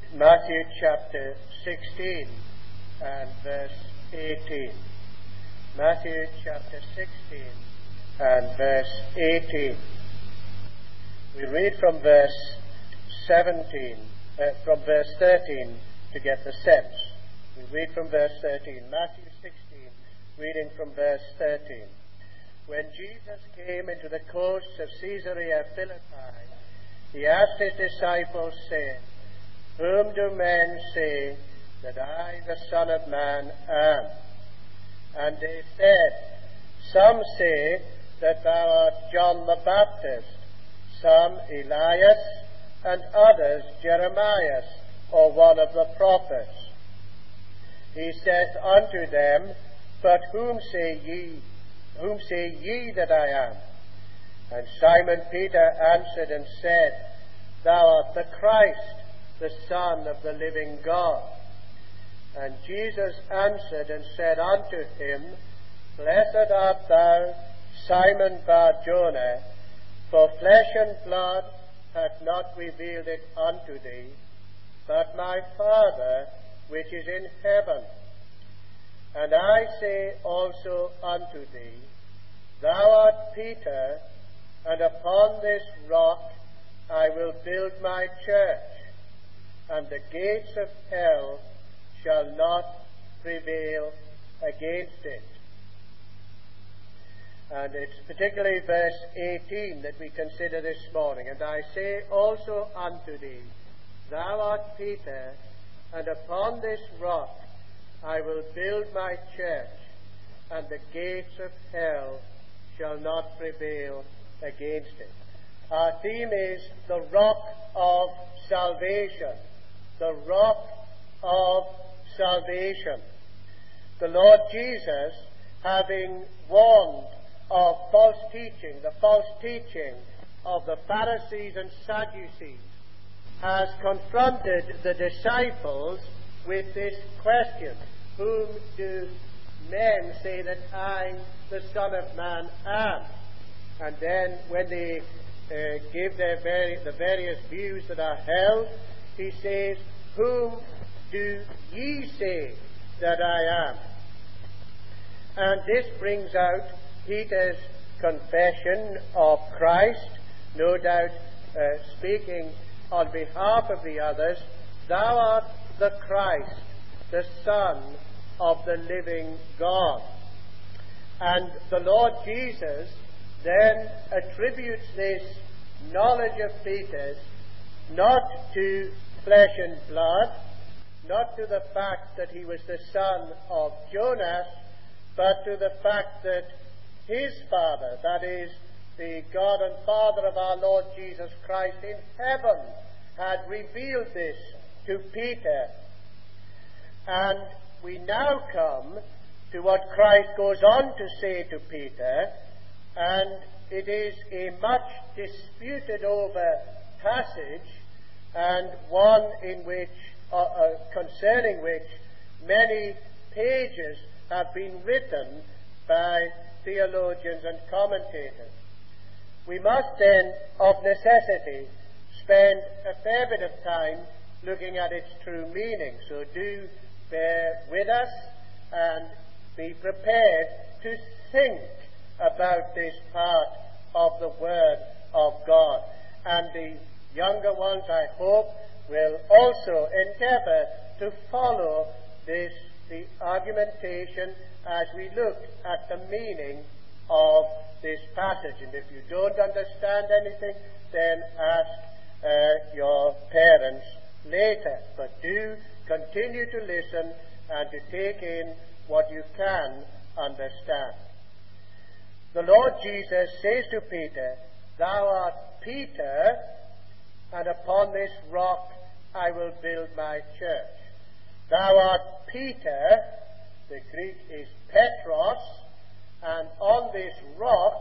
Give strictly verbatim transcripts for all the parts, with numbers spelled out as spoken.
Matthew chapter sixteen and verse eighteen. Matthew chapter sixteen and verse eighteen. We read from verse seventeen, uh, from verse thirteen to get the sense. We read from verse thirteen. Matthew sixteen, reading from verse thirteen. When Jesus came into the coasts of Caesarea Philippi, he asked his disciples, saying, Whom do men say that I, the Son of Man, am? And they said, Some say that thou art John the Baptist, some Elias, and others Jeremiah, or one of the prophets. He saith unto them, But whom say ye, whom say ye that I am? And Simon Peter answered and said, Thou art the Christ, the Son of the living God. And Jesus answered and said unto him, Blessed art thou, Simon Bar-Jonah, for flesh and blood hath not revealed it unto thee, but my Father which is in heaven. And I say also unto thee, Thou art Peter, and upon this rock I will build my church, and the gates of hell shall not prevail against it. And it's particularly verse eighteen that we consider this morning. And I say also unto thee, Thou art Peter, and upon this rock I will build my church, and the gates of hell shall not prevail against it. Our theme is the rock of salvation. The rock of salvation. The Lord Jesus, having warned of false teaching, the false teaching of the Pharisees and Sadducees, has confronted the disciples with this question, Whom do men say that I, the Son of Man, am? And then when they uh, give their vari- the various views that are held, he says, Whom do ye say that I am? And this brings out Peter's confession of Christ, no doubt uh, speaking on behalf of the others, Thou art the Christ, the Son of the living God. And the Lord Jesus then attributes this knowledge of Peter's not to flesh and blood, not to the fact that he was the son of Jonas, but to the fact that his Father, that is, the God and Father of our Lord Jesus Christ in heaven, had revealed this to Peter. And we now come to what Christ goes on to say to Peter, and it is a much disputed over passage, and one in which, uh, uh, concerning which, many pages have been written by theologians and commentators. We must then, of necessity, spend a fair bit of time looking at its true meaning. So do bear with us and be prepared to think about this part of the Word of God. And the younger ones, I hope, will also endeavor to follow this, the argumentation as we look at the meaning of this passage. And if you don't understand anything, then ask uh, your parents later. But do continue to listen and to take in what you can understand. The Lord Jesus says to Peter, Thou art Peter, and upon this rock I will build my church. Thou art Peter, the Greek is Petros, and on this rock,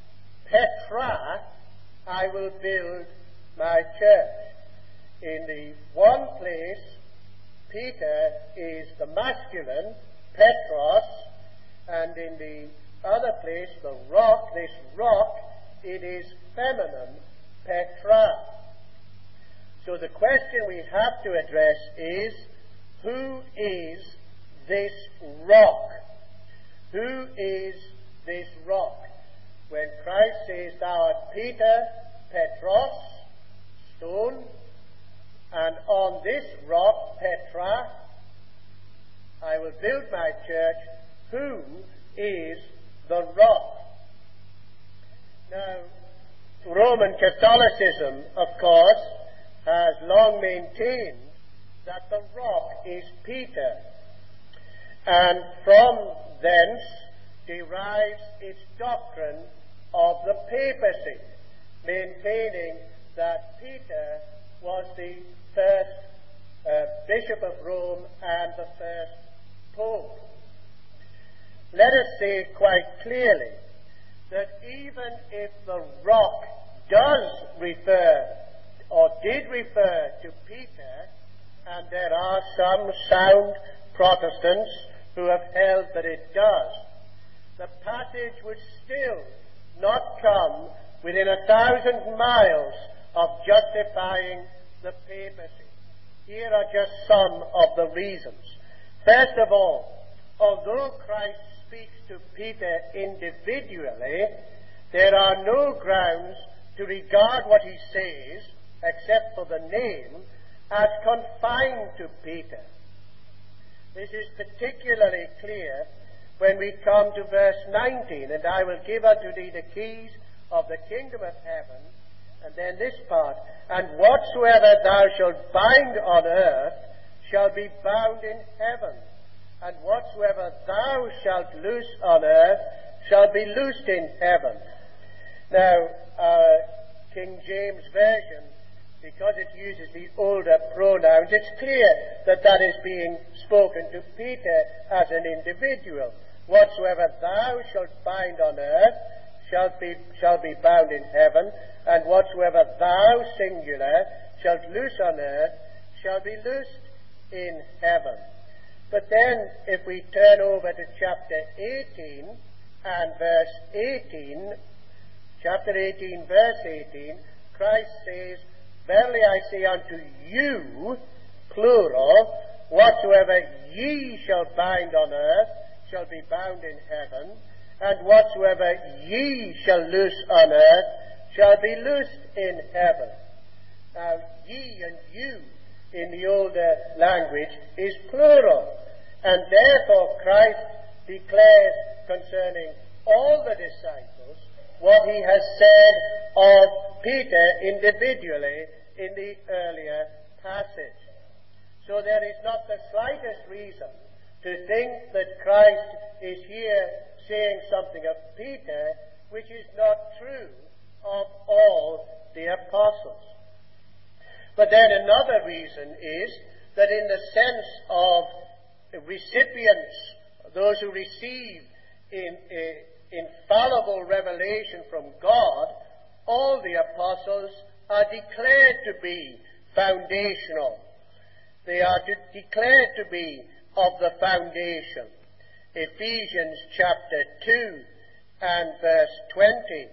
Petra, I will build my church. In the one place, Peter is the masculine, Petros, and in the other place, the rock, this rock, it is feminine, Petra. So the question we have to address is, who is this rock? Who is this rock? When Christ says, thou art Peter, Petros, stone, and on this rock, Petra, I will build my church. Who is the rock? Now, Roman Catholicism, of course, has long maintained that the rock is Peter, and from thence derives its doctrine of the papacy, maintaining that Peter was the first uh, Bishop of Rome and the first Pope. Let us say quite clearly that even if the rock does refer or did refer to Peter, and there are some sound Protestants who have held that it does, the passage would still not come within a thousand miles of justifying the papacy. Here are just some of the reasons. First of all, although Christ speaks to Peter individually, there are no grounds to regard what he says, except for the name, as confined to Peter. This is particularly clear when we come to verse nineteen, and I will give unto thee the keys of the kingdom of heaven, and then this part, and whatsoever thou shalt bind on earth shall be bound in heaven, and whatsoever thou shalt loose on earth shall be loosed in heaven. Now, uh, King James Version, because it uses the older pronouns, it's clear that that is being spoken to Peter as an individual. Whatsoever thou shalt bind on earth shall be, shall be bound in heaven, and whatsoever thou, singular, shalt loose on earth shall be loosed in heaven. But then, if we turn over to chapter eighteen and verse eighteen, chapter eighteen, verse eighteen, Christ says, verily I say unto you, plural, whatsoever ye shall bind on earth shall be bound in heaven, and whatsoever ye shall loose on earth shall be loosed in heaven. Now, ye and you in the older language is plural, and therefore Christ declares concerning all the disciples what he has said of Peter individually in the earlier passage. So there is not the slightest reason to think that Christ is here saying something of Peter which is not true of all the apostles. But then another reason is that in the sense of recipients, those who receive in a infallible revelation from God, all the apostles are declared to be foundational. They are to, declared to be of the foundation. Ephesians chapter two and verse twenty.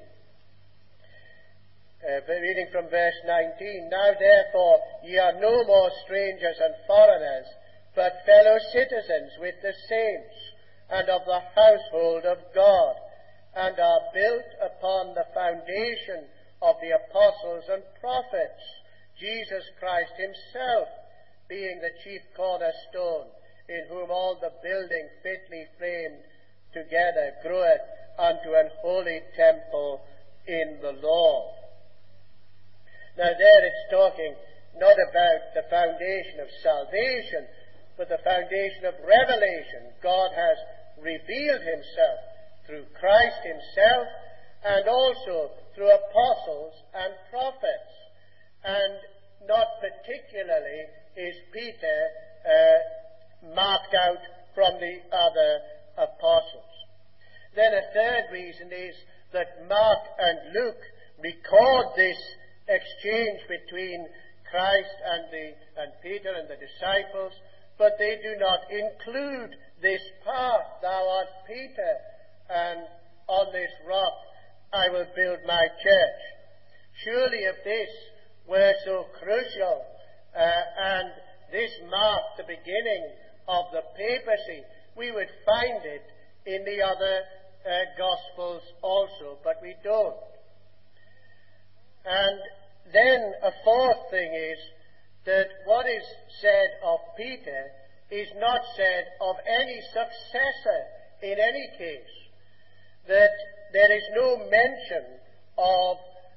Uh, reading from verse nineteen. Now therefore ye are no more strangers and foreigners, but fellow citizens with the saints, and of the household of God, and are built upon the foundation of the apostles and prophets, Jesus Christ himself being the chief cornerstone, in whom all the building fitly framed together groweth unto an holy temple in the Lord. Now there it's talking not about the foundation of salvation, but the foundation of revelation. God has revealed himself through Christ himself, and also through apostles and prophets. And not particularly is Peter uh, marked out from the other apostles. Then a third reason is that Mark and Luke record this exchange between Christ and, the, and Peter and the disciples, but they do not include this part, thou art Peter, and on this rock I will build my church. Surely if this were so crucial, uh, and this marked the beginning of the papacy. We would find it in the other uh, Gospels also, but we don't. And then a fourth thing is that what is said of Peter is not said of any successor in any case. That there is no mention of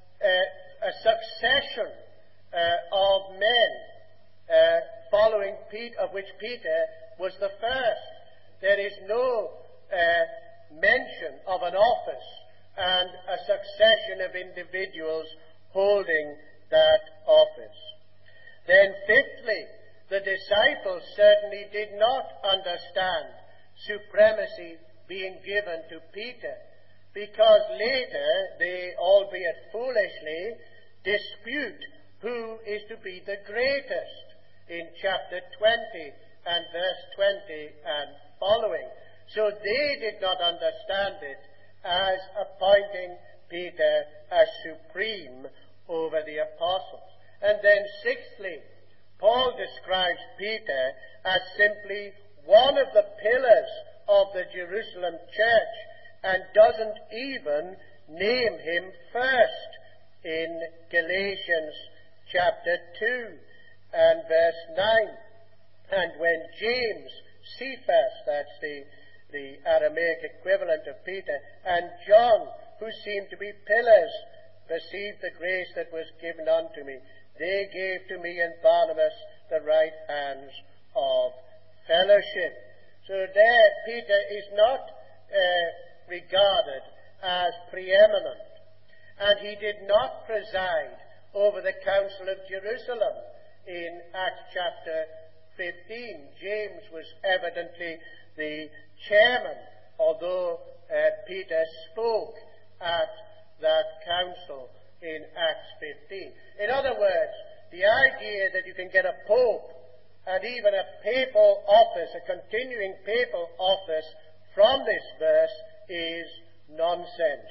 uh, a succession uh, of men uh, following Peter, of which Peter was the first. There is no uh, mention of an office and a succession of individuals holding that office. Then fifthly, the disciples certainly did not understand supremacy being given to Peter, because later they, albeit foolishly, dispute who is to be the greatest in chapter twenty and verse twenty and following. So they did not understand it as appointing Peter as supreme over the apostles. And then sixthly, Paul describes Peter as simply one of the pillars of the Jerusalem church and doesn't even name him first in Galatians chapter two and verse nine. And when James, Cephas, that's the, the Aramaic equivalent of Peter, and John, who seemed to be pillars, perceived the grace that was given unto me, they gave to me and Barnabas the right hands of fellowship. So there, Peter is not uh, regarded as preeminent, and he did not preside over the Council of Jerusalem in Acts chapter fifteen. James was evidently the chairman, although uh, Peter spoke at that council in Acts fifteen. In other words, the idea that you can get a pope and even a papal office, a continuing papal office from this verse is nonsense.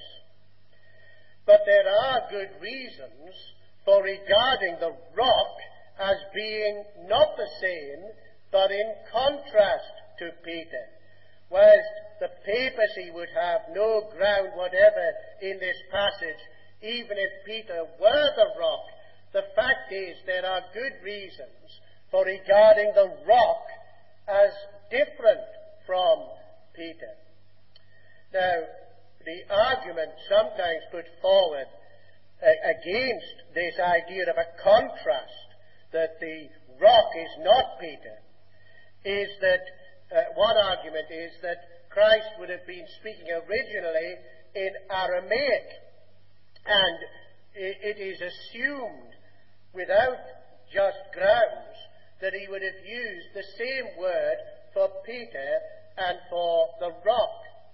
But there are good reasons for regarding the rock as being not the same, but in contrast to Peter. Whilst the papacy would have no ground whatever in this passage, even if Peter were the rock, the fact is there are good reasons for regarding the rock as different from Peter. Now, the argument sometimes put forward uh, against this idea of a contrast, that the rock is not Peter, is that uh, one argument is that Christ would have been speaking originally in Aramaic, and it is assumed without just grounds that he would have used the same word for Peter and for the rock.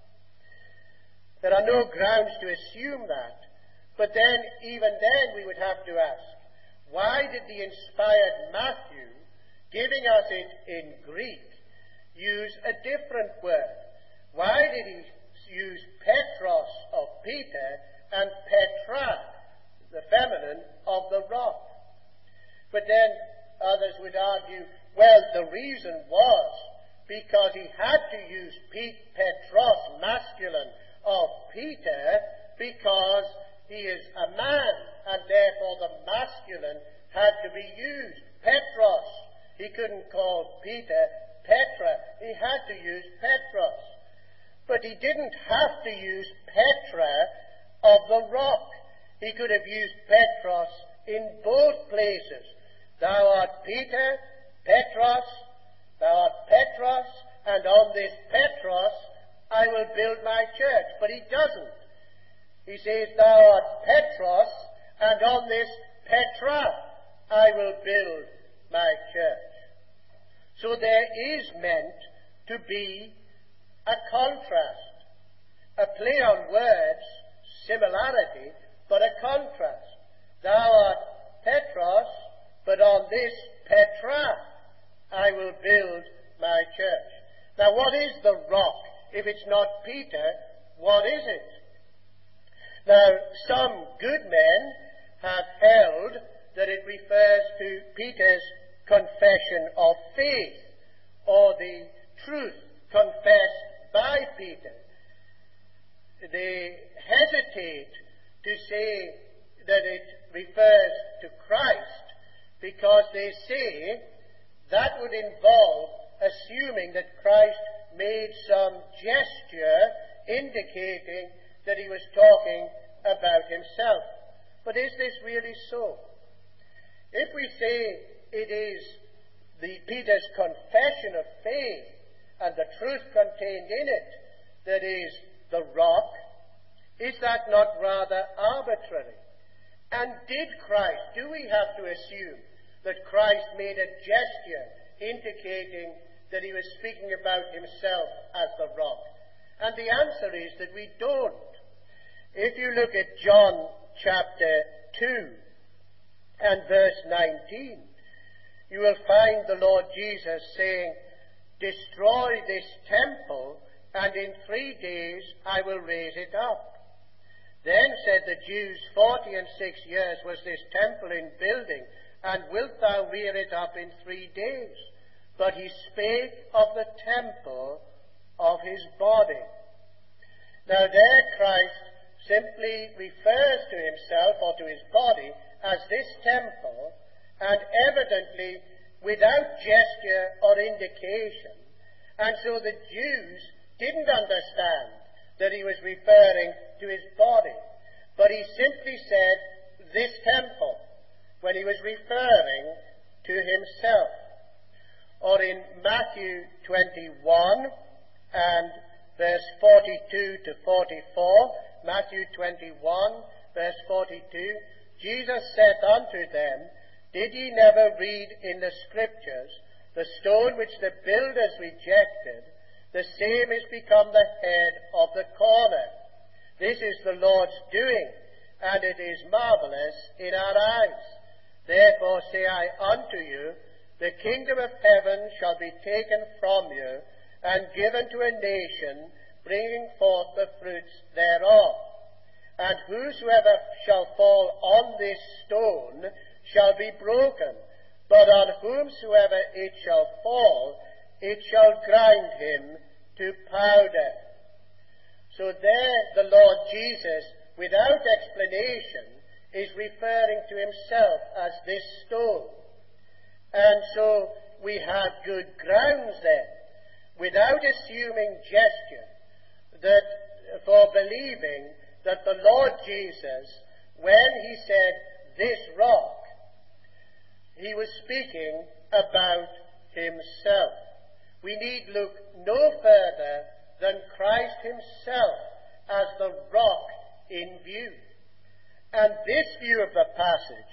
There are no grounds to assume that, but then, even then, we would have to ask, why did the inspired Matthew, giving us it in Greek, use a different word? Why did he use Petros of Peter and Petra, the feminine, of the rock? But then others would argue, well, the reason was because he had to use Petros, masculine, of Peter, because he is a man, and therefore the masculine had to be used. Petros. He couldn't call Peter Petra. He had to use Petros. But he didn't have to use Petra of the rock. He could have used Petros in both places. Thou art Peter, Petros, thou art Petros, and on this Petros I will build my church. But he doesn't. He says, thou art Petros, and on this Petra I will build my church. So there is meant to be a contrast, a play on words, similarity, but a contrast. Thou art Petros, but on this Petra I will build my church. Now, what is the rock? If it's not Peter, what is it? Now, some good men have held that it refers to Peter's confession of faith, or the truth confessed by Peter. They hesitate to say that it refers to Christ because they say that would involve assuming that Christ made some gesture indicating that he was talking about himself. But is this really so? If we say it is the Peter's confession of faith and the truth contained in it that is the rock, is that not rather arbitrary? And did Christ, do we have to assume that Christ made a gesture indicating that he was speaking about himself as the rock? And the answer is that we don't. If you look at John chapter two and verse nineteen, you will find the Lord Jesus saying, "Destroy this temple, and in three days I will raise it up." Then said the Jews, Forty and six years was this temple in building, and wilt thou rear it up in three days? But he spake of the temple of his body. Now there Christ simply refers to himself or to his body as this temple, and evidently without gesture or indication. And so the Jews didn't understand that he was referring to his body, but he simply said this temple when he was referring to himself. Or in Matthew twenty-one and verse forty-two to forty-four, Matthew twenty-one verse forty-two, Jesus saith unto them, Did ye never read in the Scriptures, the stone which the builders rejected, the same is become the head of the corner. This is the Lord's doing, and it is marvelous in our eyes. Therefore say I unto you, the kingdom of heaven shall be taken from you, and given to a nation, bringing forth the fruits thereof. And whosoever shall fall on this stone shall be broken, but on whomsoever it shall fall, it shall grind him to powder. So there the Lord Jesus, without explanation, is referring to himself as this stone. And so we have good grounds then, without assuming gesture, that for believing that the Lord Jesus, when he said this rock, he was speaking about himself. We need look no further than Christ himself as the rock in view. And this view of the passage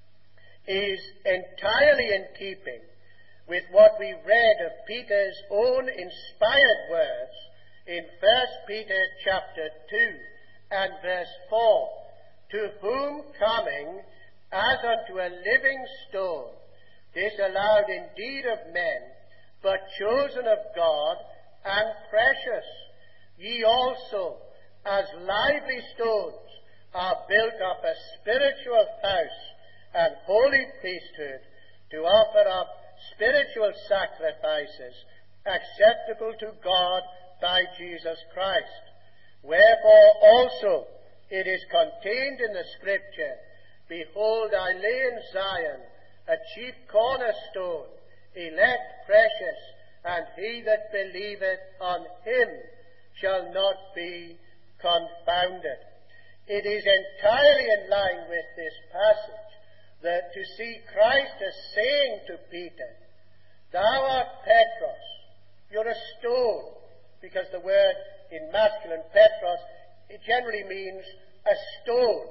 is entirely in keeping with what we read of Peter's own inspired words in First Peter chapter two and verse four, to whom coming as unto a living stone, disallowed indeed of men, but chosen of God and precious, ye also, as lively stones, are built up a spiritual house and holy priesthood, to offer up spiritual sacrifices acceptable to God by Jesus Christ. Wherefore also it is contained in the Scripture, Behold, I lay in Zion a chief cornerstone, elect, precious, and he that believeth on him shall not be confounded. It is entirely in line with this passage that to see Christ as saying to Peter, Thou art Petros, you're a stone, because the word in masculine Petros, it generally means a stone.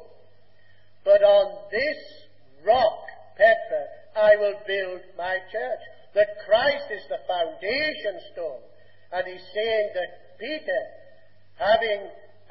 But on this rock, Petra, I will build my church. That Christ is the foundation stone. And he's saying that Peter, having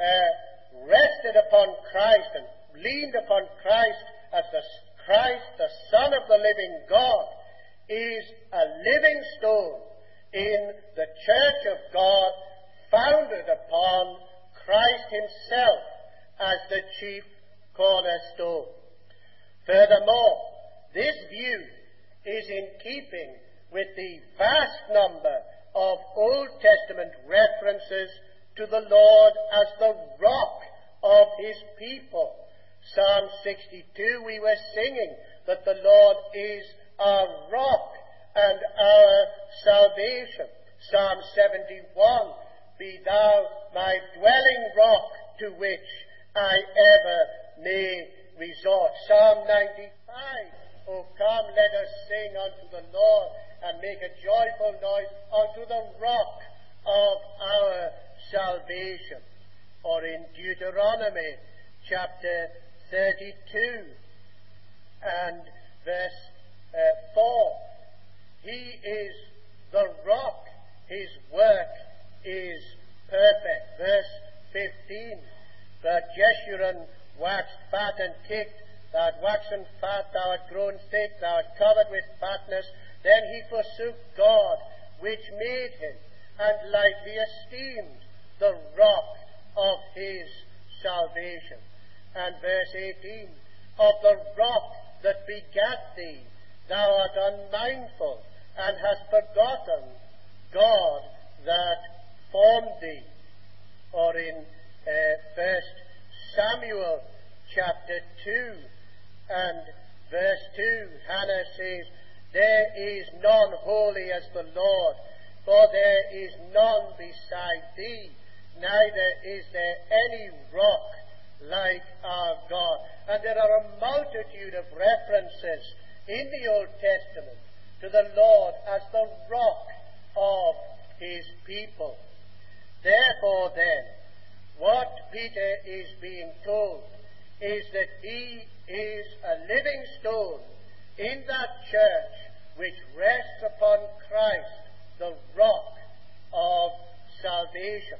uh, rested upon Christ and leaned upon Christ as the Christ, the Son of the living God, is a living stone in the church of God, founded upon Christ himself as the chief cornerstone. Furthermore, This view is in keeping with the vast number of Old Testament references to the Lord as the rock of his people. Psalm sixty-two, we were singing that the Lord is our rock and our salvation. Psalm seventy-one, be thou my dwelling rock to which I ever may resort. Psalm ninety-five, O come, let us sing unto the Lord and make a joyful noise unto the rock of our salvation. Or in Deuteronomy chapter thirty-two and verse uh, four, he is the rock, his work is perfect. Verse fifteen, but Jeshurun waxed fat and kicked, thou art waxen fat, thou art grown thick, thou art covered with fatness. Then he forsook God, which made him, and lightly esteemed the rock of his salvation. And verse eighteen, of the rock that begat thee, thou art unmindful, and hast forgotten God that formed thee. Or in uh, First Samuel chapter two and verse two, Hannah says, there is none holy as the Lord, for there is none beside thee, neither is there any rock like our God. And there are a multitude of references in the Old Testament to the Lord as the rock of his people. Therefore then, what Peter is being told is that he is a living stone in that church which rests upon Christ, the rock of salvation.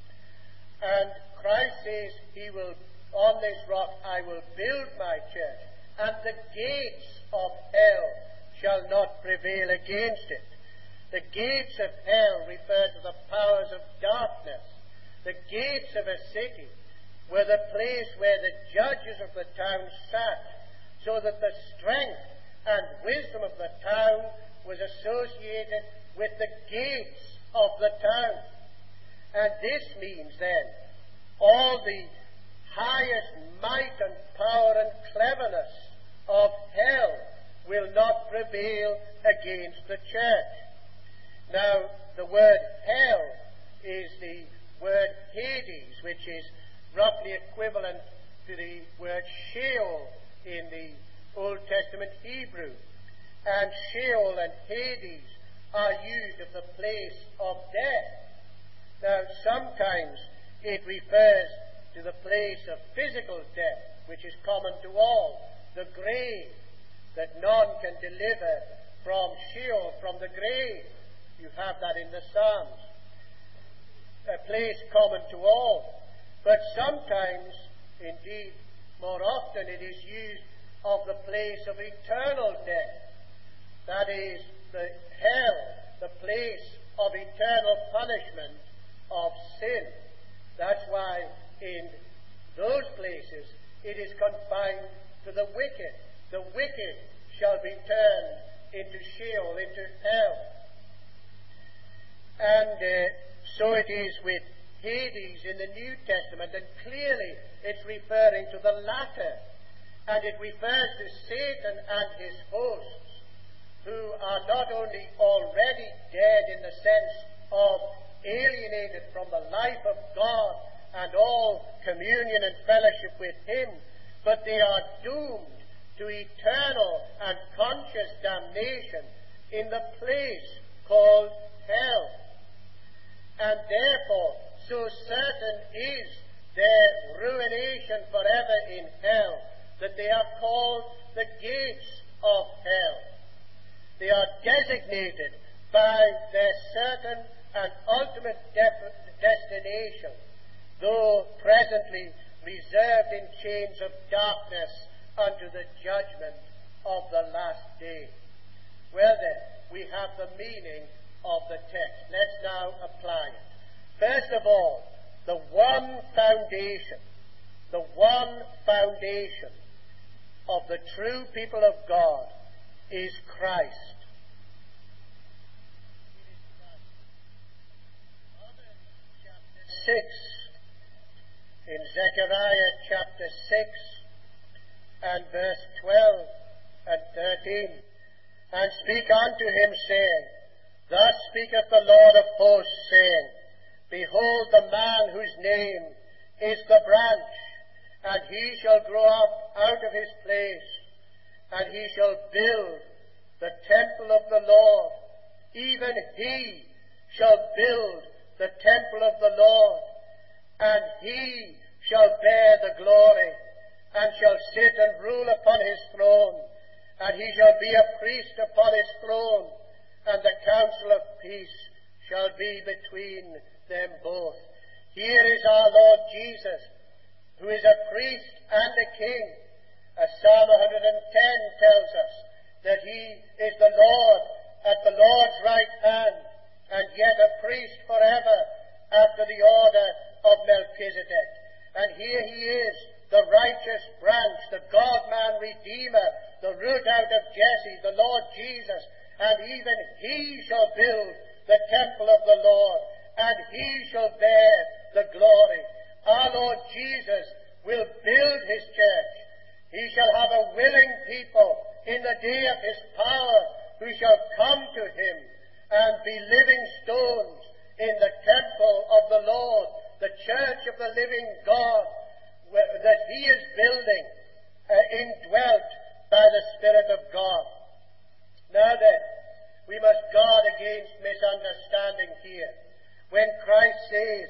And Christ says, he will, on this rock I will build my church, and the gates of hell shall not prevail against it. The gates of hell refer to the powers of darkness. The gates of a city were the place where the judges of the town sat, so that the strength and wisdom of the town was associated with the gates of the town. And this means then all the highest might and power and cleverness of hell will not prevail against the church. Now, the word hell is the word Hades, which is roughly equivalent to the word Sheol in the Old Testament Hebrew. And Sheol and Hades are used of the place of death. Now, sometimes it refers to the place of physical death, which is common to all, the grave, that none can deliver from Sheol, from the grave. You have that in the Psalms. A place common to all. But sometimes, indeed, more often, it is used of the place of eternal death. That is, the hell, the place of eternal punishment of sin. That's why in those places it is confined to the wicked. The wicked shall be turned into Sheol, into hell. And uh, so it is with Hades in the New Testament, and clearly it's referring to the latter. And it refers to Satan and his hosts, who are not only already dead in the sense of alienated from the life of God and all communion and fellowship with him, but they are doomed to eternal and conscious damnation in the place called hell. And therefore, so certain is their ruination forever in hell, that they are called the gates of hell. They are designated by their certain and ultimate de- destination, though presently reserved in chains of darkness unto the judgment of the last day. Well then, we have the meaning of the text. Let's now apply it. First of all, the one foundation, the one foundation of the true people of God is Christ. six, in Zechariah chapter six and verse twelve and thirteen, and speak unto him, saying, Thus speaketh the Lord of hosts, saying, Behold, the man whose name is the branch, and he shall grow up out of his place, and he shall build the temple of the Lord. Even he shall build the temple of the Lord, and he shall bear the glory, and shall sit and rule upon his throne, and he shall be a priest upon his throne, and the counsel of peace shall be between them both. Here is our Lord Jesus, who is a priest and a king. As Psalm one hundred ten tells us, that he is the Lord at the Lord's right hand, and yet a priest forever after the order of Melchizedek. And here he is, the righteous branch, the God-man Redeemer, the root out of Jesse, the Lord Jesus, and even he shall build the temple of the Lord, and he shall bear the glory. Our Lord Jesus will build his church. He shall have a willing people in the day of his power, who shall come to him and be living stones in the temple of the Lord, the church of the living God, that he is building, uh, indwelt by the Spirit of God. Now then, we must guard against misunderstanding here. When Christ says,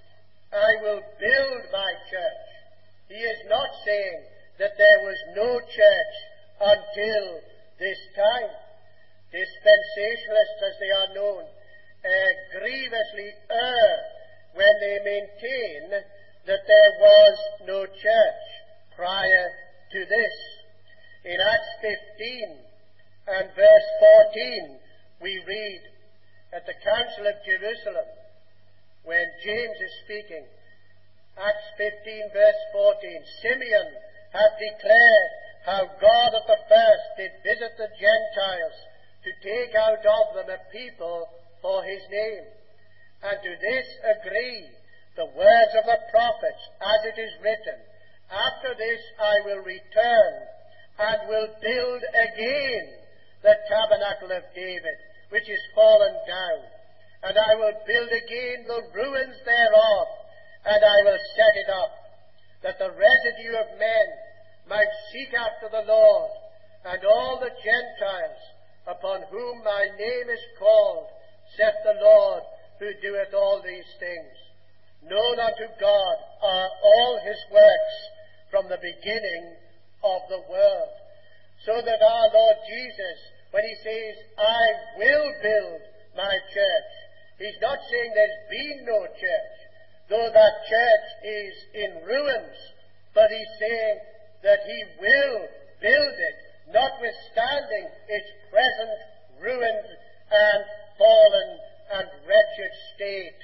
I will build my church, he is not saying that there was no church until this time. Dispensationalists, as they are known, uh, grievously err when they maintain that there was no church prior to this. In Acts fifteen and verse fourteen, we read at the Council of Jerusalem, when James is speaking, Acts fifteen verse fourteen, Simeon hath declared how God at the first did visit the Gentiles to take out of them a people for his name. And to this agree the words of the prophets, as it is written, After this I will return, and will build again the tabernacle of David, which is fallen down, and I will build again the ruins thereof, and I will set it up, that the residue of men might seek after the Lord, and all the Gentiles upon whom my name is called, saith the Lord, who doeth all these things. Known unto God are all his works from the beginning of the world. So that our Lord Jesus, when he says, I will build my church, he's not saying there's been no church, though that church is in ruins, but he's saying that he will build it, notwithstanding its present ruined and fallen and wretched state.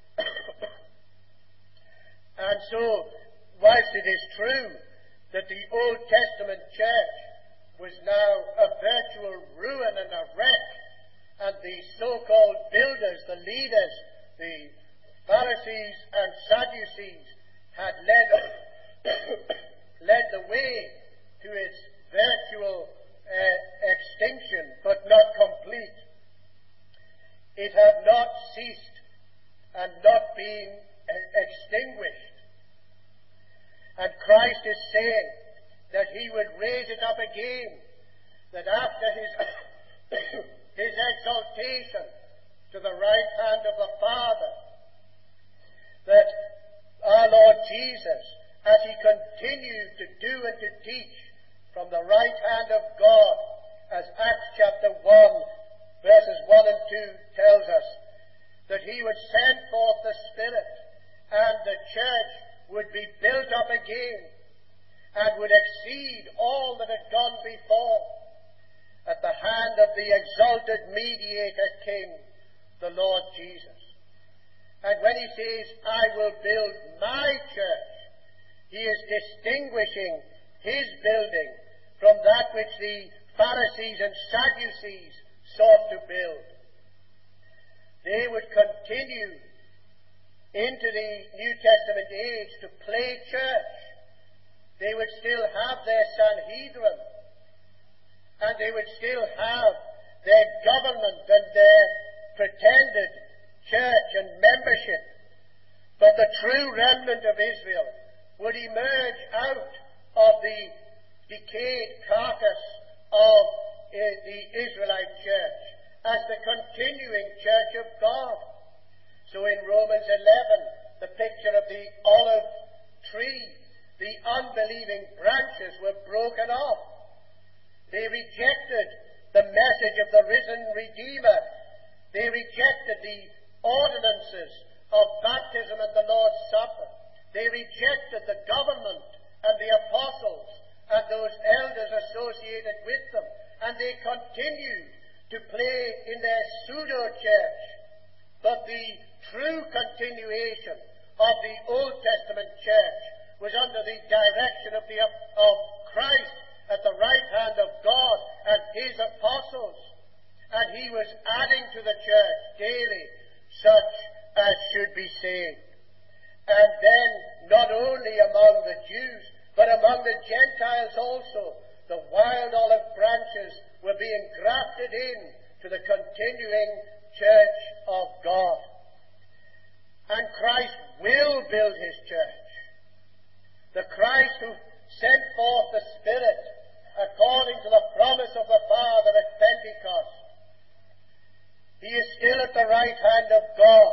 And so, whilst it is true that the Old Testament church was now a virtual ruin and a wreck, and the so-called builders, the leaders, the Pharisees and Sadducees, had led, led the way to its virtual uh, extinction, but not complete, it had not ceased and not been extinguished. And Christ is saying that he would raise it up again, that after his, his exaltation to the right hand of the Father, that our Lord Jesus, as he continued to do and to teach from the right hand of God, as Acts chapter one, verses one and two tells us, that he would send forth the Spirit, and the church would be built up again, and would exceed all that had gone before, at the hand of the exalted mediator King, the Lord Jesus. And when he says, I will build my church, he is distinguishing his building from that which the Pharisees and Sadducees sought to build. They would continue into the New Testament age to play church. They would still have their Sanhedrin, and they would still have their government and their pretended church and membership. But the true remnant of Israel would emerge out of the decayed carcass of uh, the Israelite church as the continuing church of God. So in Romans eleven, the picture of the olive tree, the unbelieving branches were broken off. They rejected the message of the risen Redeemer. They rejected the ordinances of baptism and the Lord's Supper. They rejected the government and the apostles and those elders associated with them. And they continued to play in their pseudo-church. But the true continuation of the Old Testament church was under the direction of, the, of Christ at the right hand of God and his apostles. And he was adding to the church daily such as should be saved. And then, not only among the Jews, but among the Gentiles also, the wild olive branches were being grafted in to the continuing church of God. And Christ will build his church. The Christ who sent forth the Spirit according to the promise of the Father at Pentecost. He is still at the right hand of God.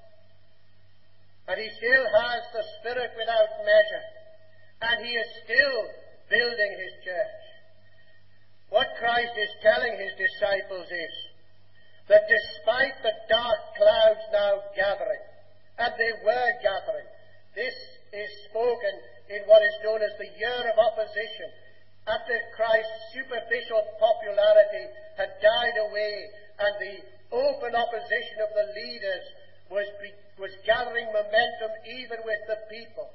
And he still has the Spirit without measure. And he is still building his church. What Christ is telling his disciples is that despite the dark clouds now gathering, and they were gathering, this is spoken in what is known as the year of opposition, after Christ's superficial popularity had died away and the open opposition of the leaders was, was gathering momentum even with the people.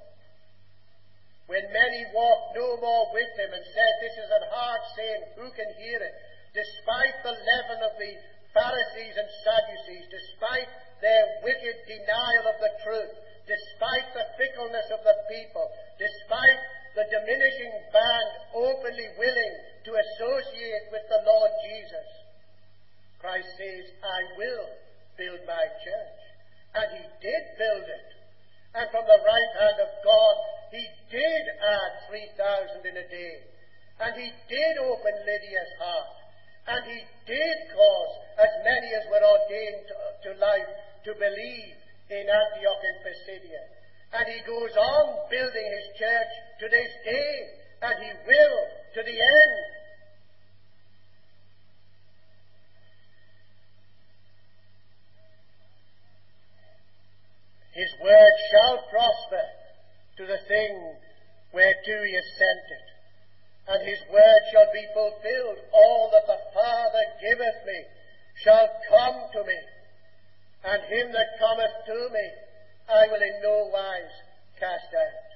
When many walked no more with him and said, "This is a hard saying, who can hear it?" Despite the leaven of the Pharisees and Sadducees, despite their wicked denial of the truth, despite the fickleness of the people, despite the diminishing band openly willing to associate with the Lord Jesus, Christ says, "I will build my church." And he did build it. And from the right hand of God, he did add three thousand in a day. And he did open Lydia's heart. And he did cause as many as were ordained to, to life to believe in Antioch and Pisidia. And he goes on building his church to this day. And he will to the end. His word shall prosper to the thing whereto he has sent it. And his word shall be fulfilled. All that the Father giveth me shall come to me. And him that cometh to me I will in no wise cast out.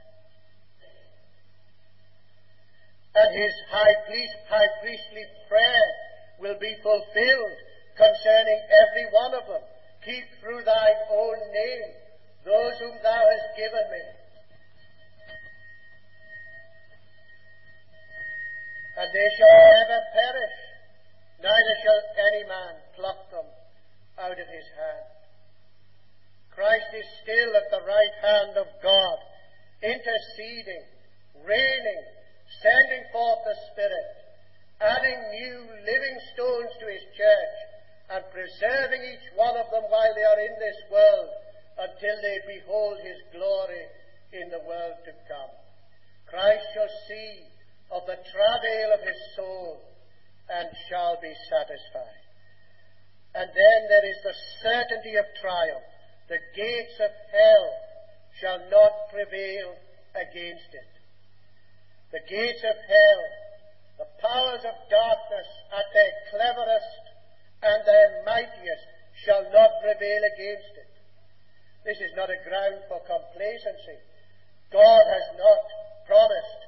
And his high, priest, high priestly prayer will be fulfilled concerning every one of them. Keep through thine own name those whom thou hast given me. And they shall never perish, neither shall any man pluck them out of his hand. Christ is still at the right hand of God, interceding, reigning, sending forth the Spirit, adding new living stones to his church, and preserving each one of them while they are in this world, until they behold his glory in the world to come. Christ shall see of the travail of his soul and shall be satisfied. And then there is the certainty of triumph. The gates of hell shall not prevail against it. The gates of hell, the powers of darkness at their cleverest and their mightiest, shall not prevail against it. This is not a ground for complacency. God has not promised to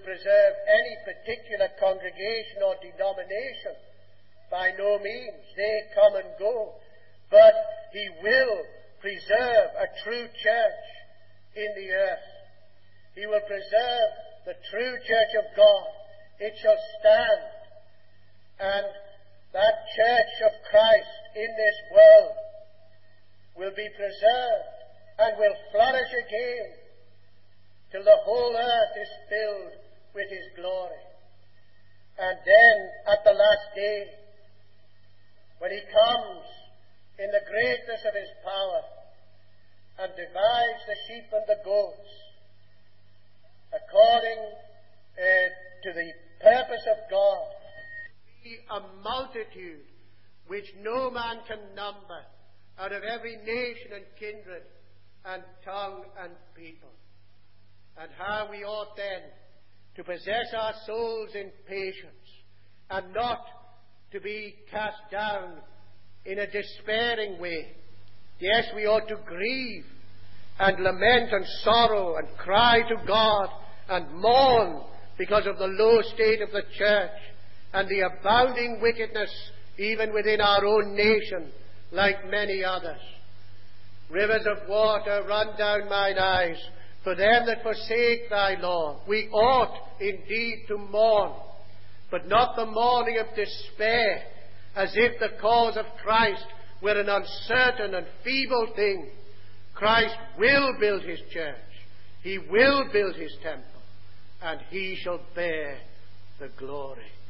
preserve any particular congregation or denomination. By no means. They come and go. But he will preserve a true church in the earth. He will preserve the true church of God. It shall stand. And that church of Christ in this world will be preserved and will flourish again till the whole earth is filled with his glory. And then at the last day, when he comes in the greatness of his power and divides the sheep and the goats according uh, to the purpose of God, be a multitude which no man can number, out of every nation and kindred and tongue and people. And how we ought then to possess our souls in patience, and not to be cast down in a despairing way. Yes, we ought to grieve and lament and sorrow and cry to God and mourn because of the low state of the church and the abounding wickedness even within our own nation, like many others. Rivers of water run down mine eyes for them that forsake thy law. We ought indeed to mourn, but not the mourning of despair, as if the cause of Christ were an uncertain and feeble thing. Christ will build his church. He will build his temple, and he shall bear the glory.